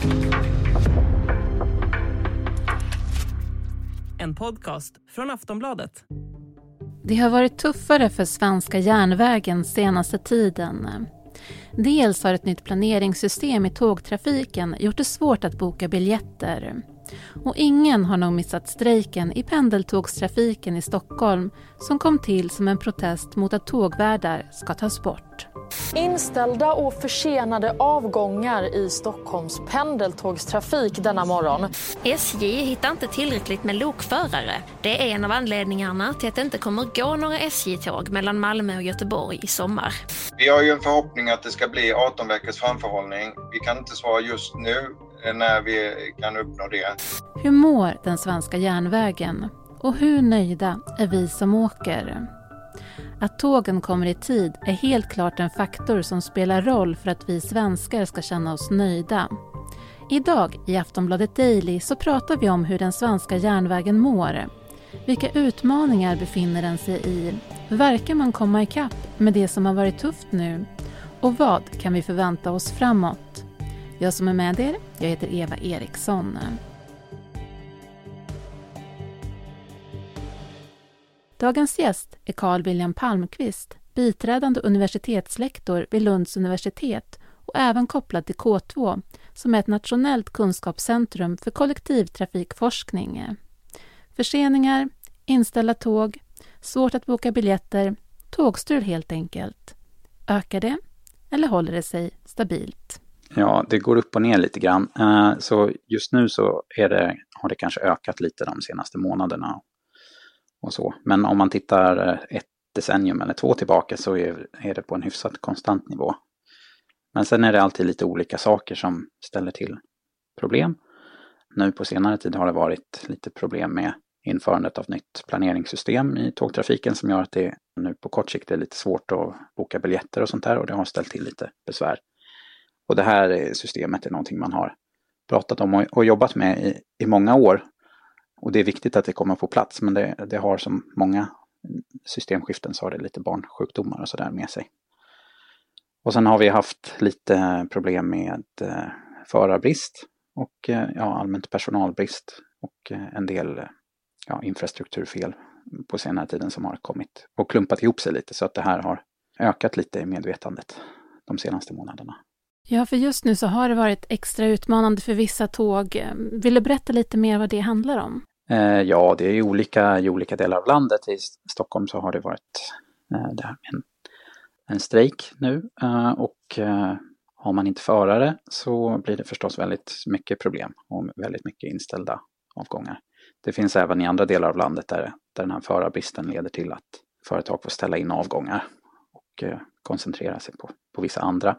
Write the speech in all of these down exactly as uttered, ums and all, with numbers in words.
En podcast från Aftonbladet. Det har varit tuffare för svenska järnvägen senaste tiden. Dels har ett nytt planeringssystem i tågtrafiken gjort det svårt att boka biljetter. Och ingen har nog missat strejken i pendeltågstrafiken i Stockholm som kom till som en protest mot att tågvärdar ska tas bort. Inställda och försenade avgångar i Stockholms pendeltågstrafik denna morgon. S J hittar inte tillräckligt med lokförare. Det är en av anledningarna till att det inte kommer gå några S J-tåg mellan Malmö och Göteborg i sommar. Vi har ju en förhoppning att det ska bli arton veckors framförhållning. Vi kan inte svara just nu när vi kan uppnå det. Hur mår den svenska järnvägen? Och hur nöjda är vi som åker? Att tågen kommer i tid är helt klart en faktor som spelar roll för att vi svenskar ska känna oss nöjda. Idag i Aftonbladet Daily så pratar vi om hur den svenska järnvägen mår. Vilka utmaningar befinner den sig i? Verkar man komma ikapp med det som har varit tufft nu? Och vad kan vi förvänta oss framåt? Jag som är med er, jag heter Eva Eriksson. Dagens gäst är Carl William Palmqvist, biträdande universitetslektor vid Lunds universitet och även kopplad till K två som är ett nationellt kunskapscentrum för kollektivtrafikforskning. Förseningar, inställda tåg, svårt att boka biljetter, tågstrul helt enkelt. Ökar det eller håller det sig stabilt? Ja, det går upp och ner lite grann. Så just nu så är det, har det kanske ökat lite de senaste månaderna. Och så. Men om man tittar ett decennium eller två tillbaka så är, är det på en hyfsat konstant nivå. Men sen är det alltid lite olika saker som ställer till problem. Nu på senare tid har det varit lite problem med införandet av nytt planeringssystem i tågtrafiken som gör att det nu på kort sikt är lite svårt att boka biljetter och sånt där, och det har ställt till lite besvär. Och det här systemet är någonting man har pratat om och, och jobbat med i, i många år. Och det är viktigt att det kommer på plats, men det, det har som många systemskiften så har det lite barnsjukdomar och sådär med sig. Och sen har vi haft lite problem med eh, förarbrist och eh, ja, allmänt personalbrist och eh, en del ja, infrastrukturfel på senare tiden som har kommit och klumpat ihop sig lite, så att det här har ökat lite i medvetandet de senaste månaderna. Ja, för just nu så har det varit extra utmanande för vissa tåg. Vill du berätta lite mer vad det handlar om? Eh, ja, det är ju olika i olika delar av landet. I Stockholm så har det varit eh, det här med en, en strejk nu. Eh, och eh, har man inte förare så blir det förstås väldigt mycket problem och väldigt mycket inställda avgångar. Det finns även i andra delar av landet där, där den här förarbristen leder till att företag får ställa in avgångar och eh, koncentrera sig på, på vissa andra.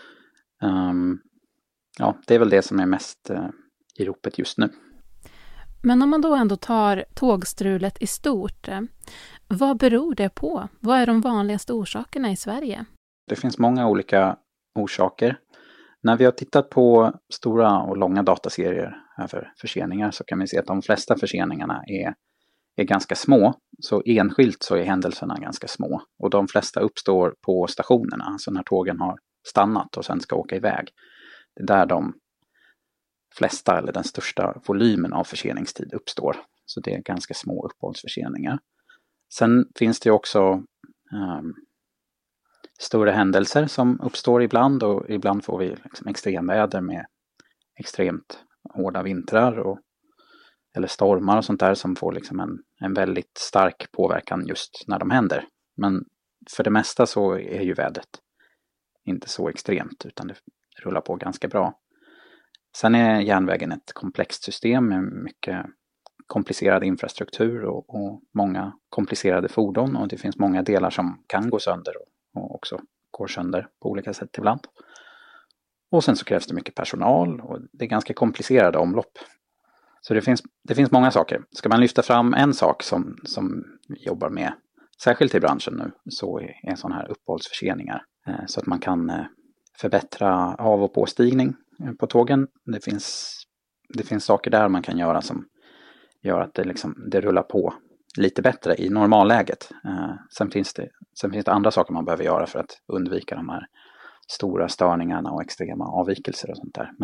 Um, ja, det är väl det som är mest uh, i ropet just nu. Men om man då ändå tar tågstrulet i stort, vad beror det på? Vad är de vanligaste orsakerna i Sverige? Det finns många olika orsaker. När vi har tittat på stora och långa dataserier över förseningar så kan vi se att de flesta förseningarna är, är ganska små. Så enskilt så är händelserna ganska små. Och de flesta uppstår på stationerna, alltså när tågen har stannat och sen ska åka iväg. Det är där de flesta eller den största volymen av förseningstid uppstår. Så det är ganska små uppehållsförseningar. Sen finns det också um, större händelser som uppstår ibland, och ibland får vi liksom extremväder med extremt hårda vintrar och, eller stormar och sånt där som får liksom en, en väldigt stark påverkan just när de händer. Men för det mesta så är ju vädret inte så extremt, utan det rullar på ganska bra. Sen är järnvägen ett komplext system med mycket komplicerad infrastruktur och, och många komplicerade fordon, och det finns många delar som kan gå sönder och, och också går sönder på olika sätt ibland. Och sen så krävs det mycket personal och det är ganska komplicerade omlopp. Så det finns, det finns många saker. Ska man lyfta fram en sak som, som vi jobbar med, särskilt i branschen nu, så är en sån här uppehållsförseningar. Så att man kan förbättra av- och påstigning på tågen. Det finns, det finns saker där man kan göra som gör att det, liksom, det rullar på lite bättre i normalläget. Sen finns det, sen finns det andra saker man behöver göra för att undvika de här stora störningarna och extrema avvikelser och sånt där. Men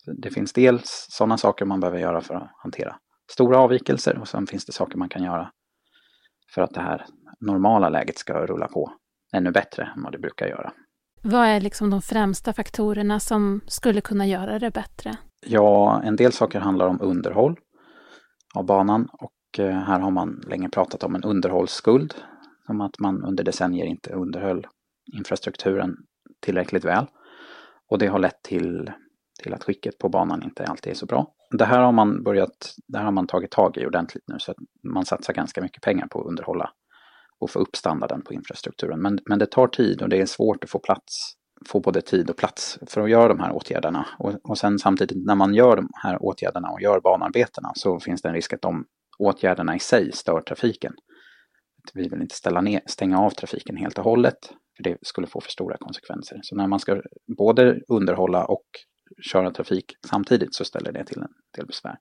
Det finns dels sådana saker man behöver göra för att hantera stora avvikelser och sen finns det saker man kan göra för att det här normala läget ska rulla på ännu bättre än vad det brukar göra. Vad är liksom de främsta faktorerna som skulle kunna göra det bättre? Ja, en del saker handlar om underhåll av banan och här har man länge pratat om en underhållsskuld. Som att man under decennier inte underhöll infrastrukturen tillräckligt väl. Och det har lett till, till att skicket på banan inte alltid är så bra. Det här har man börjat, det här har man tagit tag i ordentligt nu så att man satsar ganska mycket pengar på att underhålla och få upp standarden på infrastrukturen. Men, men det tar tid och det är svårt att få plats, få både tid och plats för att göra de här åtgärderna. Och, och sen samtidigt när man gör de här åtgärderna och gör banarbetena så finns det en risk att de åtgärderna i sig stör trafiken. Vi vill inte ställa ner, stänga av trafiken helt och hållet för det skulle få för stora konsekvenser. Så när man ska både underhålla och köra trafik samtidigt så ställer det till en del besvär.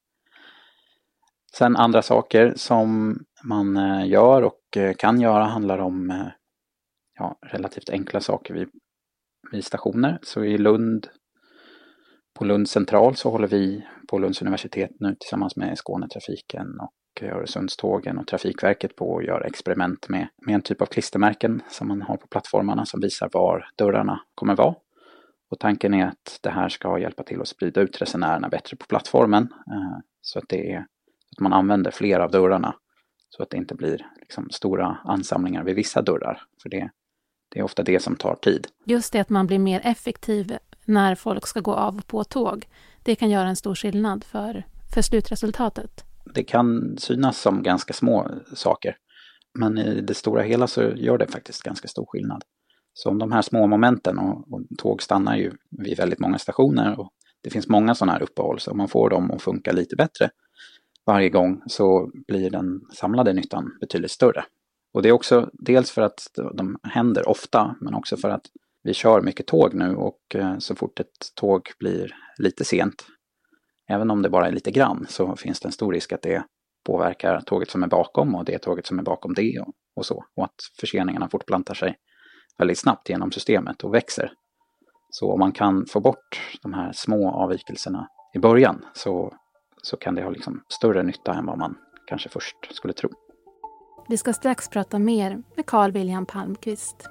Sen andra saker som man gör och kan göra handlar om ja, relativt enkla saker vid, vid stationer. Så i Lund, på Lund central så håller vi på Lunds universitet nu tillsammans med Skånetrafiken och Öresundstågen och Trafikverket på att göra experiment med, med en typ av klistermärken som man har på plattformarna som visar var dörrarna kommer vara. Och tanken är att det här ska hjälpa till att sprida ut resenärerna bättre på plattformen eh, så att det är att man använder fler av dörrarna så att det inte blir liksom stora ansamlingar vid vissa dörrar. För det, det är ofta det som tar tid. Just det att man blir mer effektiv när folk ska gå av och på tåg. Det kan göra en stor skillnad för, för slutresultatet. Det kan synas som ganska små saker. Men i det stora hela så gör det faktiskt ganska stor skillnad. Så om de här små momenten och, och tåg stannar ju vid väldigt många stationer och det finns många sådana här uppehåll. Så om man får dem att funka lite bättre varje gång så blir den samlade nyttan betydligt större. Och det är också dels för att de händer ofta men också för att vi kör mycket tåg nu och så fort ett tåg blir lite sent, även om det bara är lite grann, så finns det en stor risk att det påverkar tåget som är bakom och det tåget som är bakom det och, och så. Och att förseningarna fortplantar sig väldigt snabbt genom systemet och växer. Så om man kan få bort de här små avvikelserna i början så, så kan det ha liksom större nytta än vad man kanske först skulle tro. Vi ska strax prata mer med Carl William Palmqvist.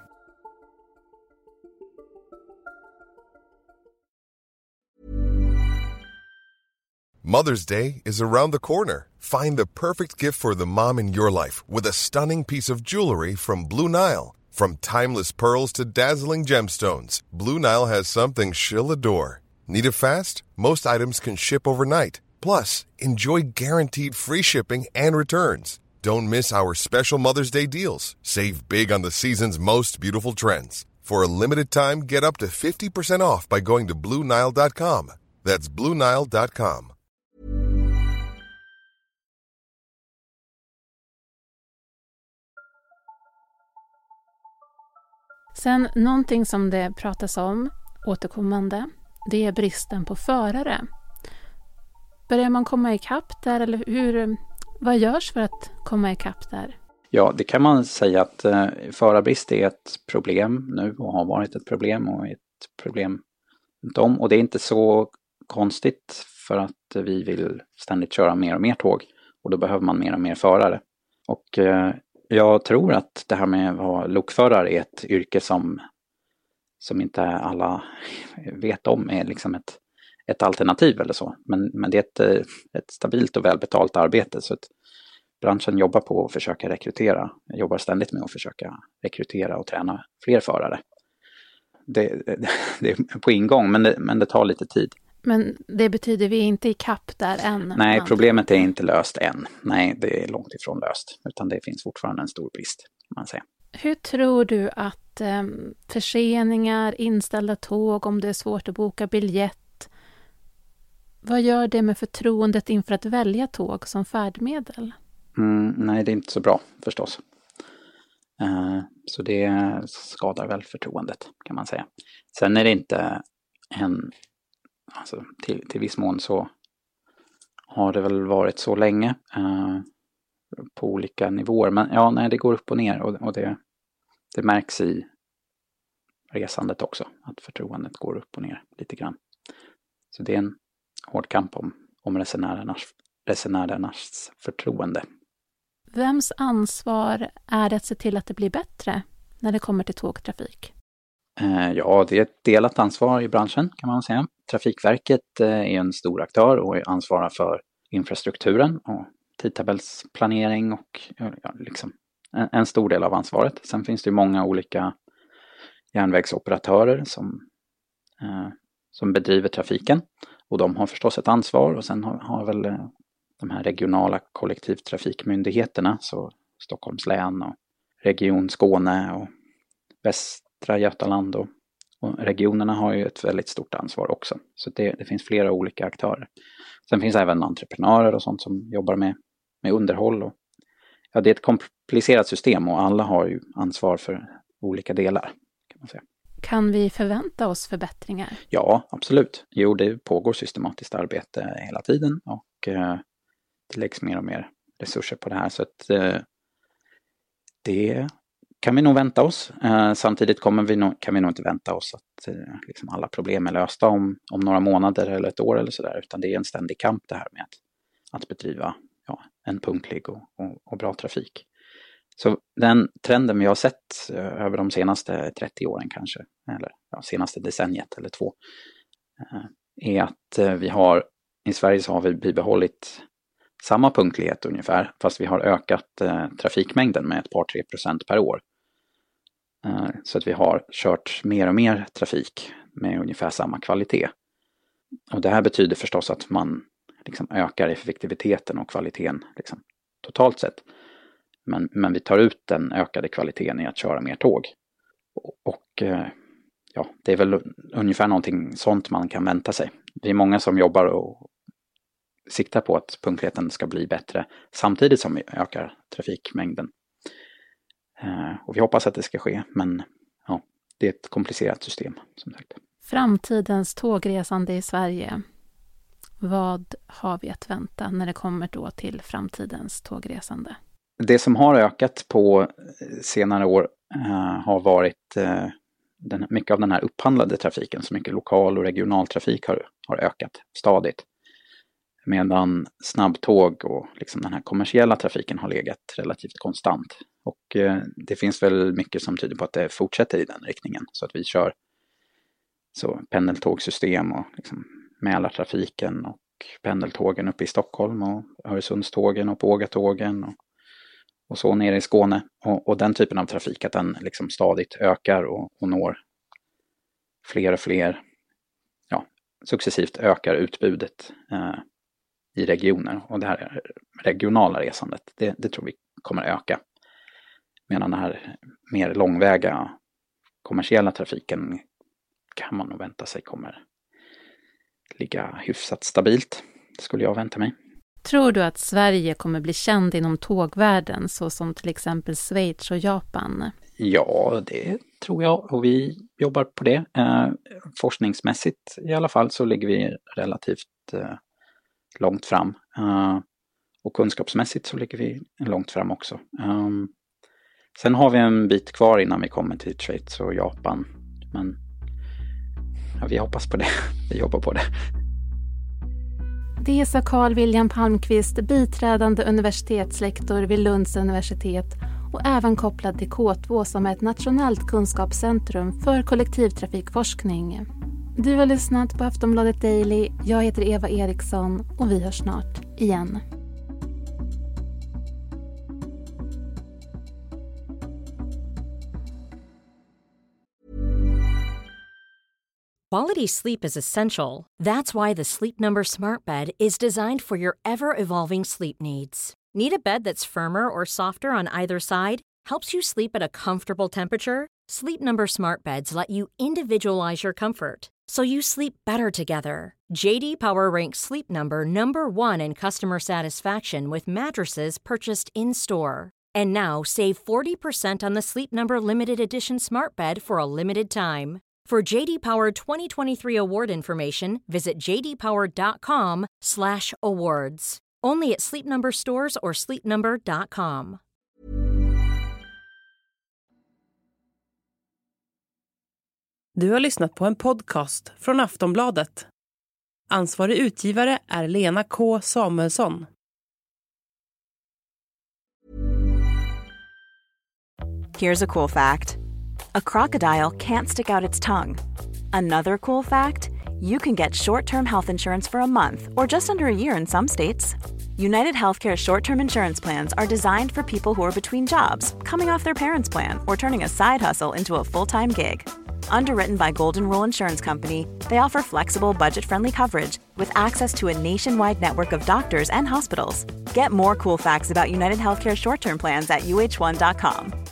Mother's Day is around the corner. Find the perfect gift for the mom in your life with a stunning piece of jewelry from Blue Nile. From timeless pearls to dazzling gemstones, Blue Nile has something she'll adore. Need it fast? Most items can ship overnight. Plus, enjoy guaranteed free shipping and returns. Don't miss our special Mother's Day deals. Save big on the season's most beautiful trends. For a limited time, get up to fifty percent off by going to blue nile dot com. That's blue nile dot com. Sen någonting som det pratas om återkommande, det är bristen på förare. Börjar man komma ikapp där eller hur, vad görs för att komma ikapp där? Ja, det kan man säga att eh, förarbrist är ett problem nu och har varit ett problem och ett problem runt om. Och det är inte så konstigt för att vi vill ständigt köra mer och mer tåg och då behöver man mer och mer förare. Och eh, jag tror att det här med att vara lokförare är ett yrke som, som inte alla vet om är liksom ett, ett alternativ eller så. Men, men det är ett, ett stabilt och välbetalt arbete så att branschen jobbar på att försöka rekrytera. Jag jobbar ständigt med att försöka rekrytera och träna fler förare. Det, det, det är på ingång men det, men det tar lite tid. Men det betyder vi är inte i kapp där än? Nej, problemet är inte löst än. Nej, det är långt ifrån löst. Utan det finns fortfarande en stor brist, kan man säga. Hur tror du att eh, förseningar, inställda tåg, om det är svårt att boka biljett, vad gör det med förtroendet inför att välja tåg som färdmedel? Mm, nej, det är inte så bra förstås. Uh, så det skadar väl förtroendet, kan man säga. Sen är det inte en... Alltså, till, till viss mån så har det väl varit så länge eh, på olika nivåer. Men ja, nej, det går upp och ner och, och det, det märks i resandet också. Att förtroendet går upp och ner lite grann. Så det är en, hård kamp om, om resenärernas, resenärernas förtroende. Vems ansvar är det att se till att det blir bättre när det kommer till tågtrafik? Eh, ja, det är ett delat ansvar i branschen kan man säga. Trafikverket eh, är en stor aktör och ansvarar för infrastrukturen och tidtabellsplanering och ja, liksom en, en stor del av ansvaret. Sen finns det många olika järnvägsoperatörer som, eh, som bedriver trafiken och de har förstås ett ansvar och sen har, har väl eh, de här regionala kollektivtrafikmyndigheterna, så Stockholms län och Region Skåne och Västra Götaland och, och regionerna har ju ett väldigt stort ansvar också. Så det, det finns flera olika aktörer. Sen finns även entreprenörer och sånt som jobbar med, med underhåll. Och, ja, det är ett komplicerat system och alla har ju ansvar för olika delar, kan man säga. Kan vi förvänta oss förbättringar? Ja, absolut. Jo, det pågår systematiskt arbete hela tiden och eh, det läggs mer och mer resurser på det här. Så att eh, det kan vi nog vänta oss. Eh, samtidigt kommer vi nog, kan vi nog inte vänta oss att eh, liksom alla problem är lösta om, om några månader eller ett år eller sådär. Utan det är en ständig kamp det här med att, att bedriva ja, en punktlig och, och, och bra trafik. Så den trenden vi har sett eh, över de senaste trettio åren kanske, eller ja, senaste decenniet eller två, eh, är att eh, vi har, i Sverige så har vi bibehållit samma punktlighet ungefär, fast vi har ökat eh, trafikmängden med ett par tre procent per år. Eh, så att vi har kört mer och mer trafik med ungefär samma kvalitet. Och det här betyder förstås att man liksom ökar effektiviteten och kvaliteten liksom, totalt sett. Men, men vi tar ut den ökade kvaliteten i att köra mer tåg. Och, och eh, ja, det är väl ungefär någonting sånt man kan vänta sig. Vi är många som jobbar och siktar på att punktligheten ska bli bättre samtidigt som vi ökar trafikmängden. Eh, och vi hoppas att det ska ske, men ja, det är ett komplicerat system som sagt. Framtidens tågresande i Sverige. Vad har vi att vänta när det kommer då till framtidens tågresande? Det som har ökat på senare år eh, har varit eh, den, mycket av den här upphandlade trafiken, så mycket lokal och regionaltrafik har, har ökat stadigt. Medan snabbtåg och liksom den här kommersiella trafiken har legat relativt konstant. Och eh, det finns väl mycket som tyder på att det fortsätter i den riktningen. Så att vi kör så pendeltågsystem och liksom Mälartrafiken och pendeltågen uppe i Stockholm och Öresundstågen och Pågatågen och, och så nere i Skåne. Och, och den typen av trafik, att den liksom stadigt ökar och, och når fler och fler, ja, successivt ökar utbudet eh, i regioner. Och det här regionala resandet, det, det tror vi kommer öka. Medan den här mer långväga kommersiella trafiken kan man nog vänta sig kommer ligga hyfsat stabilt, skulle jag vänta mig. Tror du att Sverige kommer bli känd inom tågvärlden så som till exempel Schweiz och Japan? Ja, det tror jag och vi jobbar på det. Eh, forskningsmässigt i alla fall så ligger vi relativt eh, långt fram. Eh, och kunskapsmässigt så ligger vi långt fram också. Eh, sen har vi en bit kvar innan vi kommer till Schweiz och Japan. Men ja, vi hoppas på det. Vi jobbar på det. Det sa Carl William Palmqvist, biträdande universitetslektor vid Lunds universitet och även kopplad till K två som är ett nationellt kunskapscentrum för kollektivtrafikforskning. Du har lyssnat på Aftonbladet Daily. Jag heter Eva Eriksson och vi hörs snart igen. Quality sleep is essential. That's why the Sleep Number Smart Bed is designed for your ever-evolving sleep needs. Need a bed that's firmer or softer on either side? Helps you sleep at a comfortable temperature? Sleep Number Smart Beds let you individualize your comfort, so you sleep better together. J D Power ranks Sleep Number number one in customer satisfaction with mattresses purchased in-store. And now save forty percent on the Sleep Number Limited Edition Smart Bed for a limited time. For J D Power twenty twenty-three award information, visit j d power dot com slash awards. Only at Sleep Number stores or sleep number dot com. Du har lyssnat på en podcast från Aftonbladet. Ansvarig utgivare är Lena K. Samuelsson. Here's a cool fact. A crocodile can't stick out its tongue. Another cool fact, you can get short-term health insurance for a month or just under a year in some states. United Healthcare short-term insurance plans are designed for people who are between jobs, coming off their parents' plan, or turning a side hustle into a full-time gig. Underwritten by Golden Rule Insurance Company, they offer flexible, budget-friendly coverage with access to a nationwide network of doctors and hospitals. Get more cool facts about United Healthcare short-term plans at U H one dot com.